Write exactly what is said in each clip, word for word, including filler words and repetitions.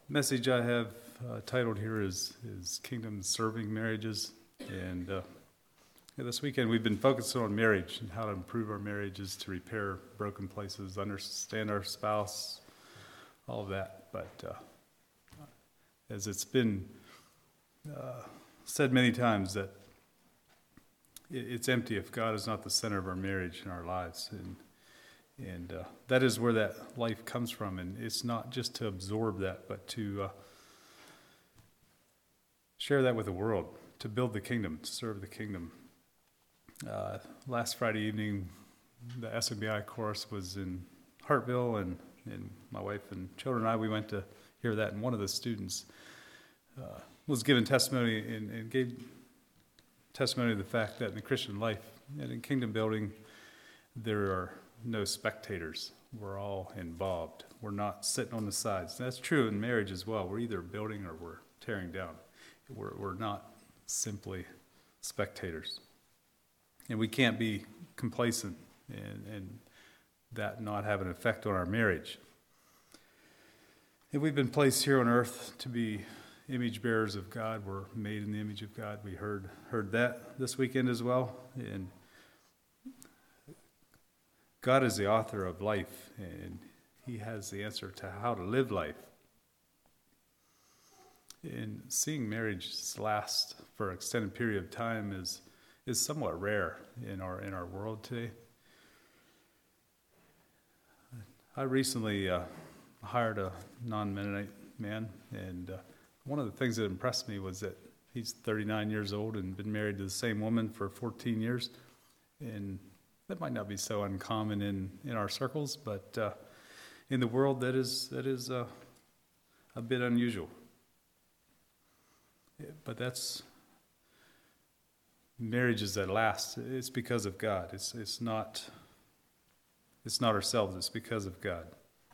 Message I have uh, titled here is is Kingdom Serving Marriages. And uh, yeah, this weekend we've been focusing on marriage and how to improve our marriages, to repair broken places, understand our spouse, all of that. But uh, as it's been uh, said many times, that it, it's empty if God is not the center of our marriage and our lives. And And uh, that is where that life comes from. And it's not just to absorb that, but to uh, share that with the world, to build the kingdom, to serve the kingdom. Uh, last Friday evening, the S M B I course was in Hartville, and, and my wife and children and I, we went to hear that. And one of the students uh, was given testimony and, and gave testimony of the fact that in the Christian life and in kingdom building, there are no spectators. We're all involved. We're not sitting on the sides. That's true in marriage as well. We're either building or we're tearing down. We're, we're not simply spectators. And we can't be complacent and, and that not have an effect on our marriage. And we've been placed here on earth to be image bearers of God. We're made in the image of God. We heard heard that this weekend as well. And God is the author of life, and he has the answer to how to live life. And seeing marriage last for an extended period of time is is somewhat rare in our in our world today. I recently uh, hired a non-Mennonite man, and uh, one of the things that impressed me was that he's thirty-nine years old and been married to the same woman for fourteen years, and that might not be so uncommon in, in our circles, but uh, in the world that is that is uh, a bit unusual. But that's marriages that last. It's because of God. It's it's not it's not ourselves. It's because of God.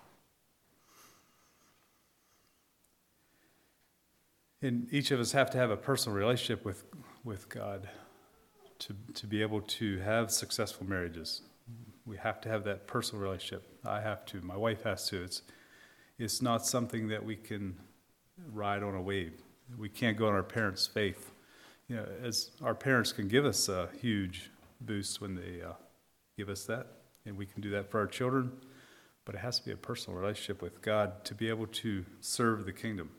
And each of us have to have a personal relationship with with God. To, to be able to have successful marriages. We have to have that personal relationship. I have to. My wife has to. It's it's not something that we can ride on a wave. We can't go on our parents' faith. You know, as our parents can give us a huge boost when they uh, give us that, and we can do that for our children, but it has to be a personal relationship with God to be able to serve the kingdom.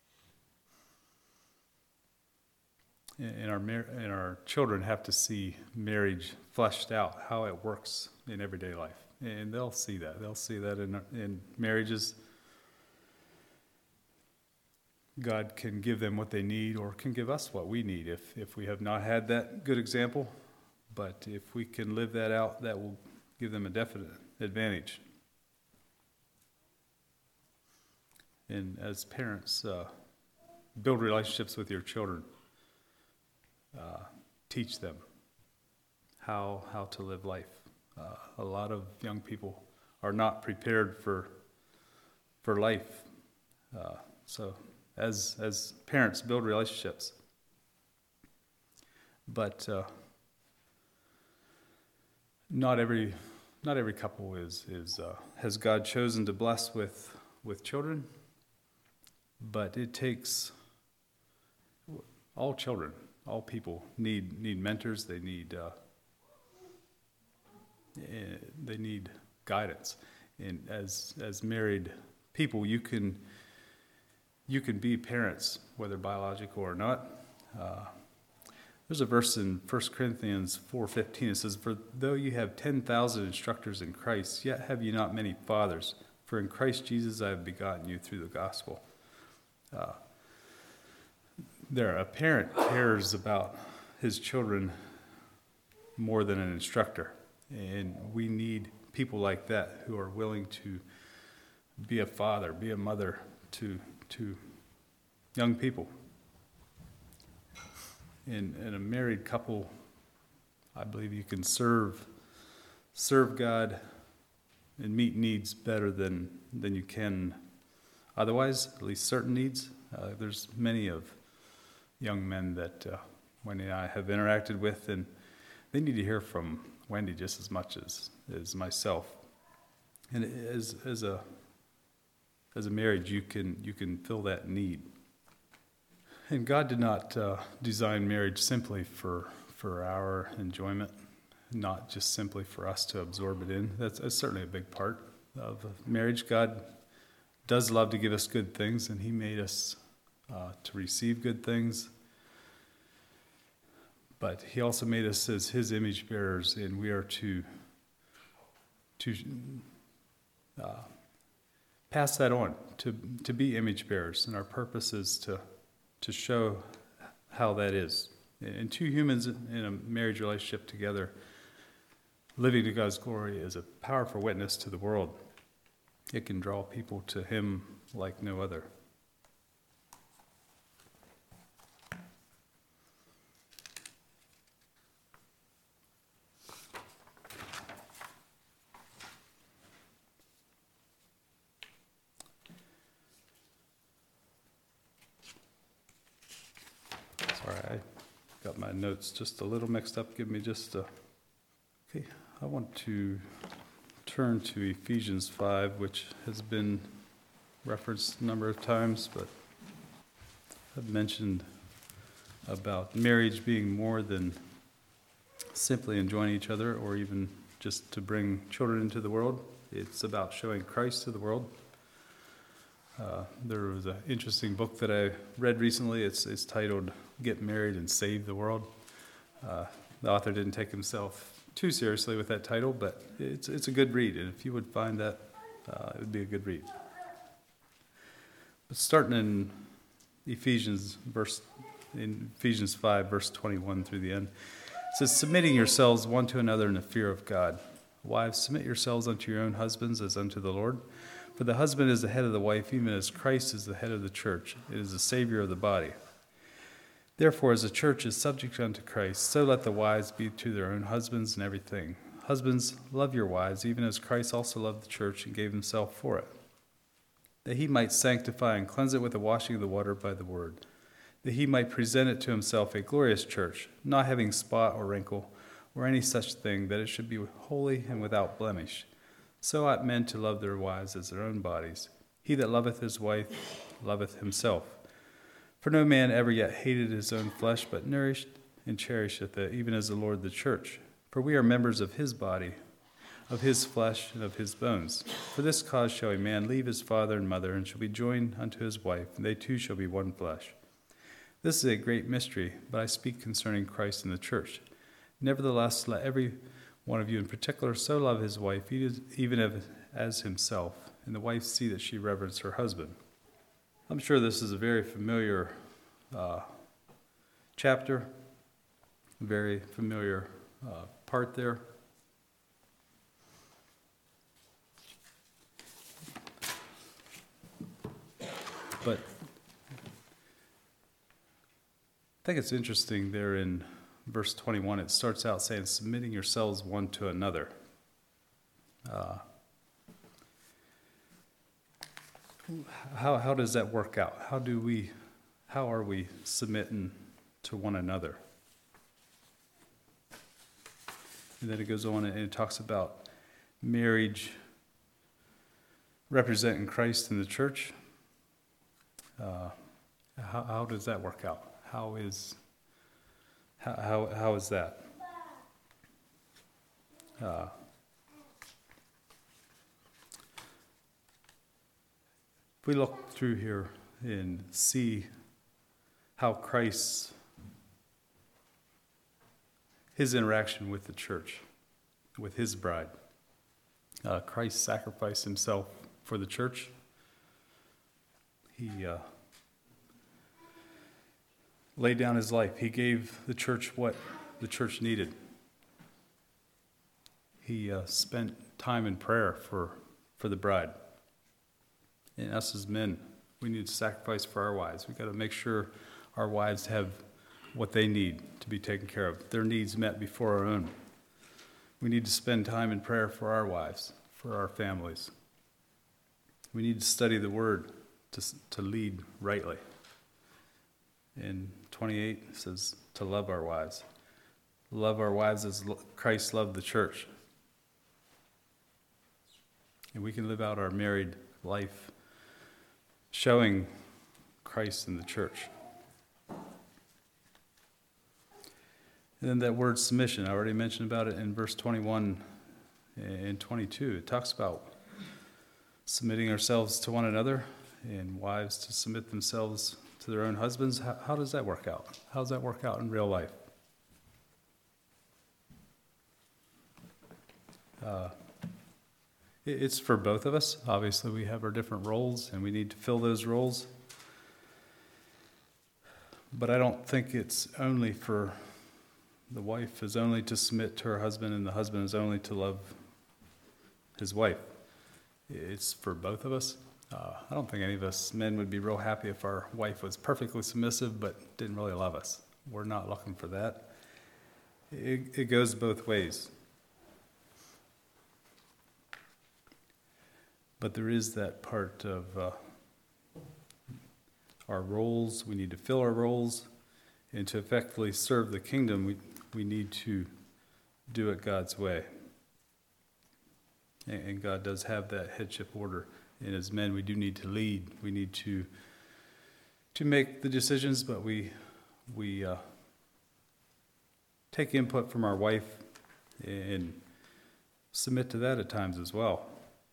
And our and our children have to see marriage fleshed out, how it works in everyday life, and they'll see that. They'll see that in in marriages. God can give them what they need, or can give us what we need if if we have not had that good example. But if we can live that out, that will give them a definite advantage. And as parents, uh, build relationships with your children. Uh, teach them how how to live life. Uh, a lot of young people are not prepared for for life. Uh, so as as parents, build relationships. But uh, not every not every couple is is uh, has God chosen to bless with with children. But it takes all children. All people need need mentors. They need uh, they need guidance. And as as married people, you can you can be parents, whether biological or not. Uh, there's a verse in First Corinthians four fifteen. It says, "For though you have ten thousand instructors in Christ, yet have you not many fathers. For in Christ Jesus I have begotten you through the gospel." Uh, There, a parent cares about his children more than an instructor. And we need people like that who are willing to be a father, be a mother to to young people. In, in a married couple, I believe you can serve serve God and meet needs better than, than you can otherwise, at least certain needs. Uh, there's many of young men that uh, Wendy and I have interacted with, and they need to hear from Wendy just as much as, as myself. And as as a as a marriage, you can you can fill that need. And God did not uh, design marriage simply for for our enjoyment, not just simply for us to absorb it in. That's, that's certainly a big part of marriage. God does love to give us good things, and He made us uh, to receive good things. But He also made us as His image bearers, and we are to to uh, pass that on, to to be image bearers, and our purpose is to to show how that is. And two humans in a marriage relationship together, living to God's glory, is a powerful witness to the world. It can draw people to Him like no other. Sorry, I got my notes just a little mixed up. Give me just a... Okay, I want to turn to Ephesians five, which has been referenced a number of times, but I've mentioned about marriage being more than simply enjoying each other or even just to bring children into the world. It's about showing Christ to the world. Uh, there was an interesting book that I read recently. It's, it's titled Get Married and Save the World. Uh, the author didn't take himself too seriously with that title, but it's it's a good read, and if you would find that, uh, it would be a good read. But starting in Ephesians verse in Ephesians five, verse twenty-one through the end, it says, "Submitting yourselves one to another in the fear of God. Wives, submit yourselves unto your own husbands as unto the Lord. For the husband is the head of the wife, even as Christ is the head of the church. It is the Savior of the body. Therefore, as the church is subject unto Christ, so let the wives be to their own husbands in everything. Husbands, love your wives, even as Christ also loved the church and gave himself for it, that he might sanctify and cleanse it with the washing of the water by the word, that he might present it to himself a glorious church, not having spot or wrinkle or any such thing, that it should be holy and without blemish. So ought men to love their wives as their own bodies. He that loveth his wife loveth himself. For no man ever yet hated his own flesh, but nourished and cherisheth it, even as the Lord the church. For we are members of his body, of his flesh, and of his bones. For this cause shall a man leave his father and mother, and shall be joined unto his wife, and they two shall be one flesh. This is a great mystery, but I speak concerning Christ and the church. Nevertheless, let every one of you in particular so love his wife, even as himself, and the wife see that she reverence her husband." I'm sure this is a very familiar uh, chapter, very familiar uh, part there. But I think it's interesting there in verse twenty-one, it starts out saying, "Submitting yourselves one to another." Uh, How how does that work out? How do we, how are we submitting to one another? And then it goes on and it talks about marriage representing Christ in the church. Uh, how how does that work out? How is how how, how is that? Uh, If we look through here and see how Christ, his interaction with the church, with his bride, uh, Christ sacrificed himself for the church. He uh, laid down his life. He gave the church what the church needed. He uh, spent time in prayer for, for the bride. And us as men, we need to sacrifice for our wives. We've got to make sure our wives have what they need to be taken care of, their needs met before our own. We need to spend time in prayer for our wives, for our families. We need to study the Word to, to lead rightly. In twenty-eight, it says to love our wives. Love our wives as Christ loved the church. And we can live out our married life showing Christ in the church. And then that word submission, I already mentioned about it in verse twenty-one and twenty-two. It talks about submitting ourselves to one another and wives to submit themselves to their own husbands. How, how does that work out? How does that work out in real life? Uh, it, it's for both of us. Obviously, we have our different roles, and we need to fill those roles. But I don't think it's only for the wife is only to submit to her husband, and the husband is only to love his wife. It's for both of us. Uh, I don't think any of us men would be real happy if our wife was perfectly submissive but didn't really love us. We're not looking for that. It, it goes both ways. But there is that part of uh, our roles. We need to fill our roles, and to effectively serve the kingdom, we we need to do it God's way. And, and God does have that headship order. And as men, we do need to lead. We need to to make the decisions, but we we uh, take input from our wife and submit to that at times as well.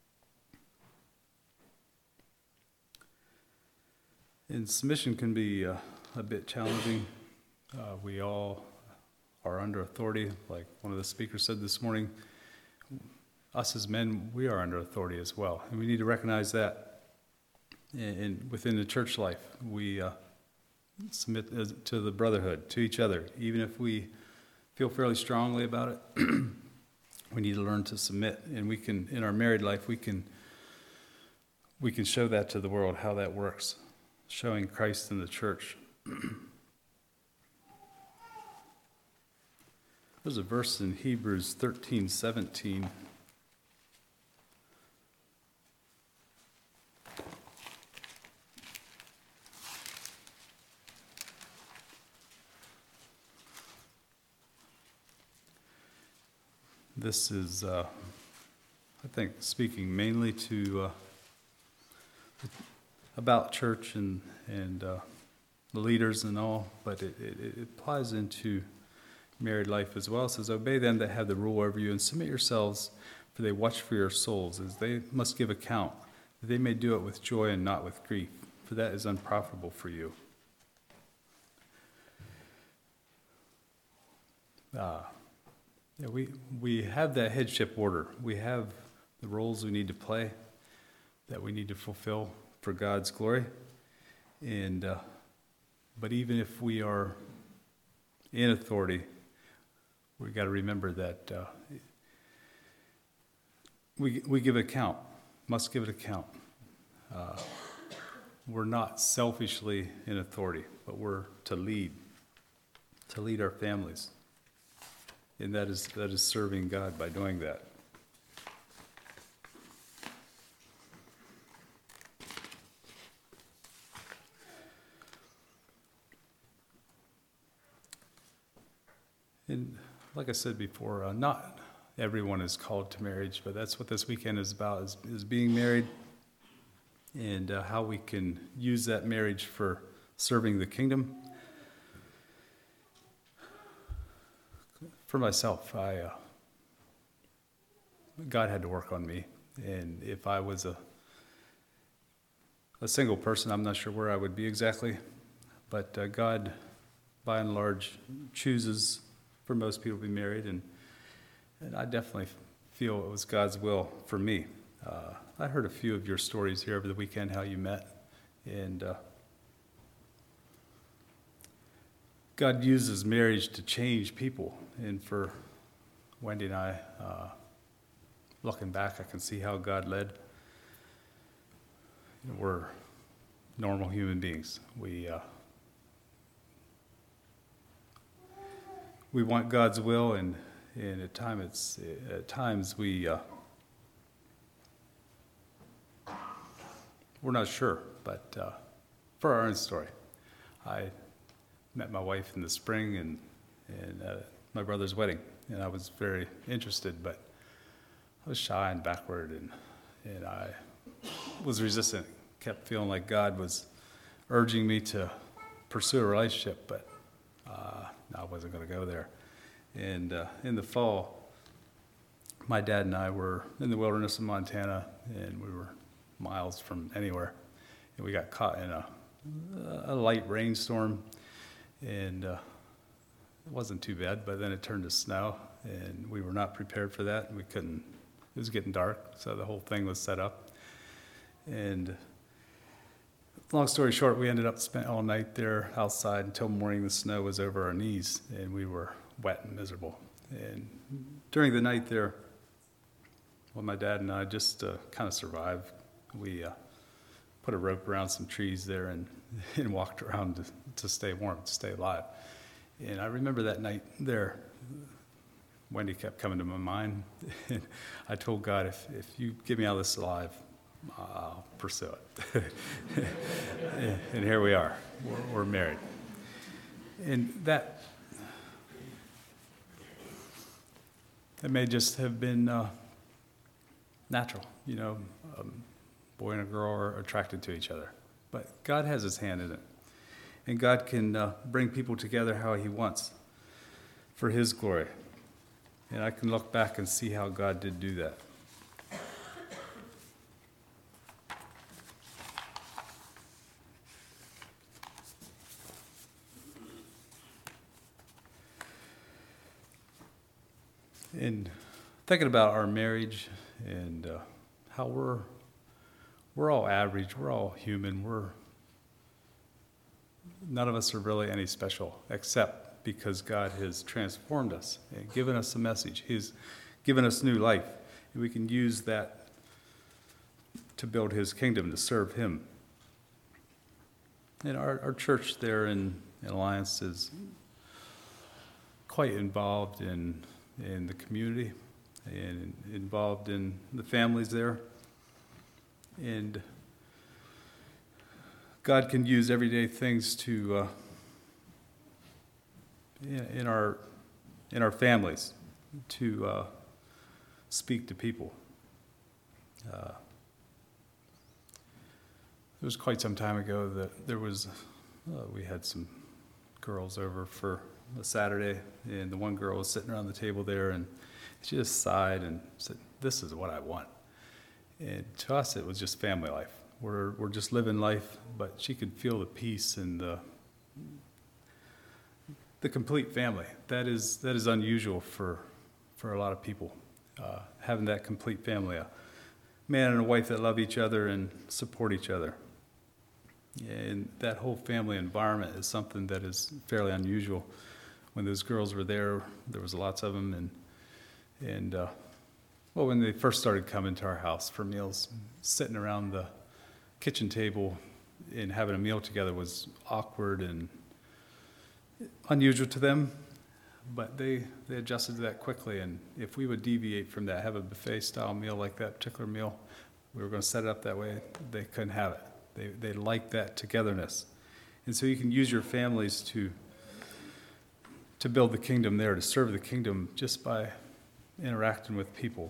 And submission can be uh, a bit challenging. Uh, we all are under authority, like one of the speakers said this morning. Us as men, we are under authority as well, and we need to recognize that. And, and within the church life, we uh, submit as, to the brotherhood, to each other. Even if we feel fairly strongly about it, we need to learn to submit. And we can, in our married life, we can we can show that to the world, how that works, showing Christ in the church. There's a verse in Hebrews thirteen seventeen. This is, uh, I think, speaking mainly to uh, about church and and uh, the leaders and all, but it, it, it applies into married life as well. It says, "Obey them that have the rule over you, and submit yourselves, for they watch for your souls, as they must give account, that they may do it with joy and not with grief, for that is unprofitable for you." Uh, yeah, we we have that headship order. We have the roles we need to play, that we need to fulfill for God's glory. And uh, but even if we are in authority, we got to remember that uh, we we give account, must give it account. Uh, we're not selfishly in authority, but we're to lead, to lead our families, and that is that is serving God by doing that. And like I said before, uh, not everyone is called to marriage, but that's what this weekend is about, is, is being married, and uh, how we can use that marriage for serving the kingdom. For myself, I uh, God had to work on me, and if I was a a single person, I'm not sure where I would be exactly, but uh, God, by and large, chooses for most people to be married, and and I definitely feel it was God's will for me. Uh, I heard a few of your stories here over the weekend, how you met, and uh, God uses marriage to change people. And for Wendy and I, uh, looking back, I can see how God led. You know, we're normal human beings. We uh, we want God's will, and and at time it's at times we uh, we're not sure. But uh, for our own story, I met my wife in the spring and and uh, my brother's wedding, and I was very interested, but I was shy and backward, and and I was resistant, kept feeling like God was urging me to pursue a relationship, but uh, I wasn't going to go there. And uh, in the fall, my dad and I were in the wilderness of Montana, and we were miles from anywhere. And we got caught in a, a light rainstorm, and uh, it wasn't too bad, but then it turned to snow, and we were not prepared for that. We couldn't, it was getting dark, so the whole thing was set up. And long story short, we ended up spent all night there outside until morning. The snow was over our knees, and we were wet and miserable. And during the night there, well, my dad and I just uh, kind of survived. We uh, put a rope around some trees there and, and walked around to, to stay warm, to stay alive. And I remember that night there, Wendy kept coming to my mind. And I told God, if, if you get me out of this alive, I'll pursue it. And here we are. We're, we're married. And that, that may just have been uh, natural, you know, a boy and a girl are attracted to each other. But God has his hand in it. And God can uh, bring people together how he wants for his glory. And I can look back and see how God did do that. And thinking about our marriage and uh, how we're we're all average, we're all human, we're none of us are really any special, except because God has transformed us and given us a message. He's given us new life, and we can use that to build his kingdom, to serve him. And our, our church there in, in Alliance is quite involved in in the community and involved in the families there. And God can use everyday things to uh, in our in our families to uh, speak to people. Uh, it was quite some time ago that there was uh, we had some girls over for a Saturday, and the one girl was sitting around the table there, and she just sighed and said, "This is what I want." And to us, it was just family life. We're we're just living life, but she could feel the peace and the the complete family. That is that is unusual for for a lot of people, uh, having that complete family, a man and a wife that love each other and support each other. And that whole family environment is something that is fairly unusual. When those girls were there, there was lots of them, and and uh, well, when they first started coming to our house for meals, sitting around the kitchen table and having a meal together was awkward and unusual to them, but they, they adjusted to that quickly. And if we would deviate from that, have a buffet-style meal like that particular meal, we were going to set it up that way, they couldn't have it. They they liked that togetherness. And so you can use your families to to build the kingdom there, to serve the kingdom just by interacting with people.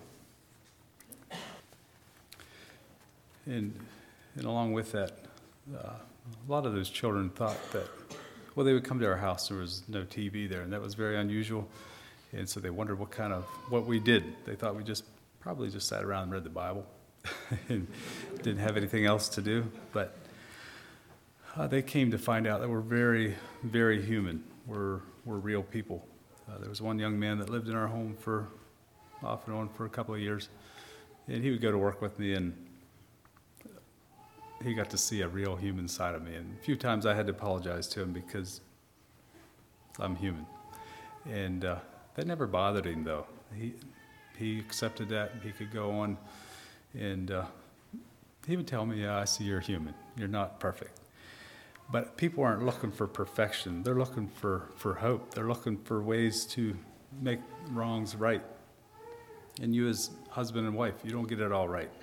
And and along with that, uh, a lot of those children thought that, well, they would come to our house, there was no T V there, and that was very unusual. And so they wondered what kind of, what we did. They thought we just, probably just sat around and read the Bible and didn't have anything else to do. But uh, they came to find out that we're very, very human. We're, we're real people. Uh, there was one young man that lived in our home for, off and on for a couple of years, and he would go to work with me, and he got to see a real human side of me. And a few times I had to apologize to him because I'm human. And uh, that never bothered him, though. He he accepted that. He could go on, and uh, he would tell me, yeah, I see you're human. You're not perfect. But people aren't looking for perfection. They're looking for, for hope. They're looking for ways to make wrongs right. And you as husband and wife, you don't get it all right.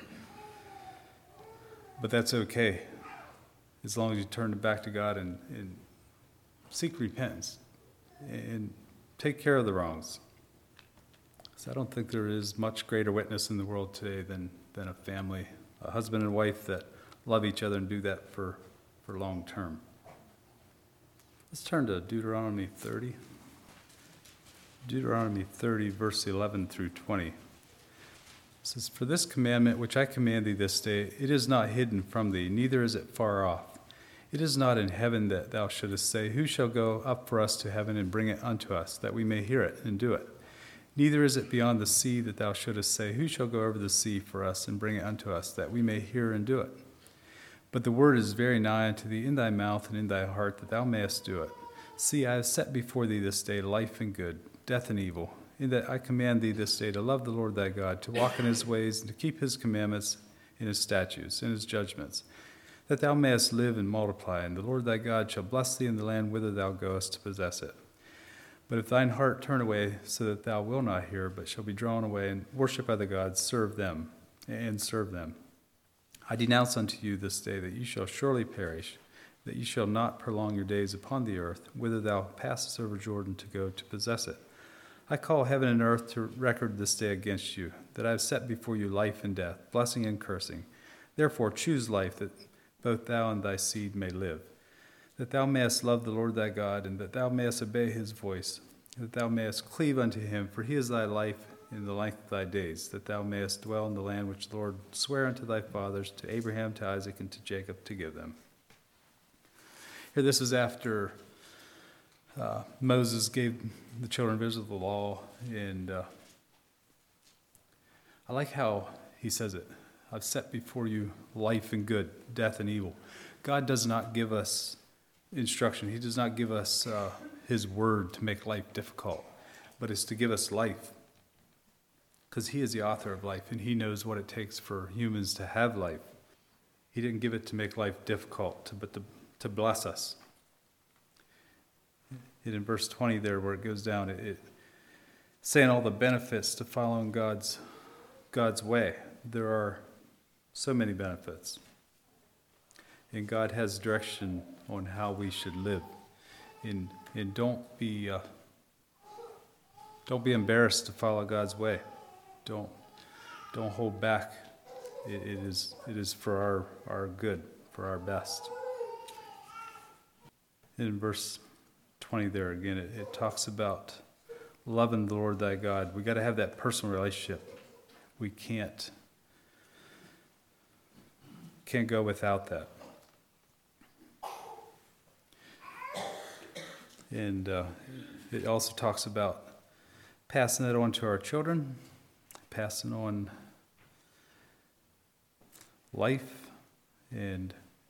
But that's okay, as long as you turn back to God and, and seek repentance and take care of the wrongs. So I don't think there is much greater witness in the world today than, than a family, a husband and wife that love each other and do that for, for long term. Let's turn to Deuteronomy thirty. Deuteronomy thirty, verse eleven through twenty. It says, "For this commandment which I command thee this day, it is not hidden from thee, neither is it far off. It is not in heaven that thou shouldest say, Who shall go up for us to heaven and bring it unto us, that we may hear it and do it? Neither is it beyond the sea that thou shouldest say, Who shall go over the sea for us and bring it unto us, that we may hear and do it? But the word is very nigh unto thee, in thy mouth and in thy heart, that thou mayest do it. See, I have set before thee this day life and good, death and evil, in that I command thee this day to love the Lord thy God, to walk in his ways, and to keep his commandments, and his statutes, and his judgments, that thou mayest live and multiply, and the Lord thy God shall bless thee in the land whither thou goest to possess it. But if thine heart turn away, so that thou wilt not hear, but shall be drawn away, and worship other gods, serve them, and serve them. I denounce unto you this day that you shall surely perish, that you shall not prolong your days upon the earth, whither thou passest over Jordan to go to possess it. I call heaven and earth to record this day against you, that I have set before you life and death, blessing and cursing. Therefore choose life, that both thou and thy seed may live, that thou mayest love the Lord thy God, and that thou mayest obey his voice, that thou mayest cleave unto him, for he is thy life in the length of thy days, that thou mayest dwell in the land which the Lord sware unto thy fathers, to Abraham, to Isaac, and to Jacob, to give them." Here, this is after uh, Moses gave the children of Israel the law, and uh, I like how he says it. I've set before you life and good, death and evil. God does not give us instruction. He does not give us uh, his word to make life difficult, but it's to give us life, because he is the author of life, and he knows what it takes for humans to have life. He didn't give it to make life difficult, but to, to bless us. And in verse twenty there, where it goes down, it, it saying all the benefits to following God's God's way. There are so many benefits. And God has direction on how we should live. And, and don't be uh, don't be embarrassed to follow God's way. Don't don't hold back. It, it is it is for our, our good, for our best. In verse twenty there again, it, it talks about loving the Lord thy God. We got to have that personal relationship. We can't can't go without that. And uh, it also talks about passing that on to our children, passing on life, and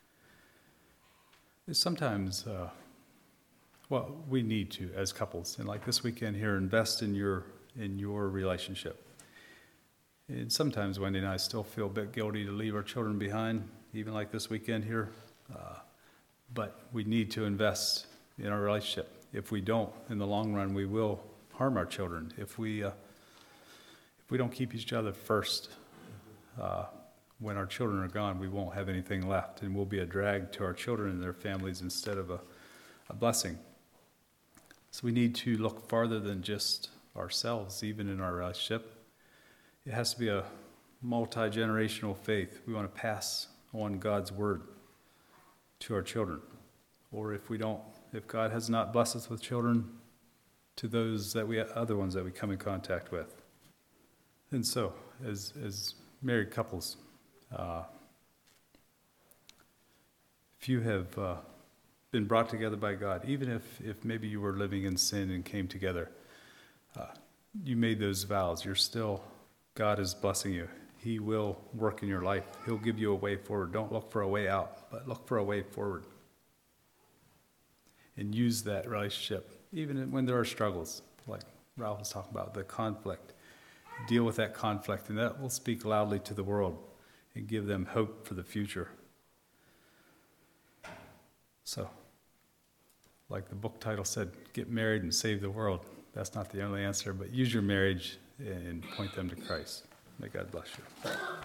sometimes, uh, well, we need to as couples, and like this weekend here, invest in your in your relationship. And sometimes Wendy and I still feel a bit guilty to leave our children behind, even like this weekend here. Uh, but we need to invest in our relationship. If we don't, in the long run, we will harm our children. If we uh, if we don't keep each other first, uh, when our children are gone, we won't have anything left, and we'll be a drag to our children and their families instead of a, a blessing. So we need to look farther than just ourselves, even in our relationship. It has to be a multi-generational faith. We want to pass on God's word to our children. Or if we don't, if God has not blessed us with children, to those that we, other ones that we come in contact with. And so, as as married couples, uh, if you have uh, been brought together by God, even if, if maybe you were living in sin and came together, uh, you made those vows, you're still, God is blessing you. He will work in your life. He'll give you a way forward. Don't look for a way out, but look for a way forward. And use that relationship, even when there are struggles, like Ralph was talking about, the conflict. Deal with that conflict, and that will speak loudly to the world and give them hope for the future. So, like the book title said, get married and save the world. That's not the only answer, but use your marriage and point them to Christ. May God bless you.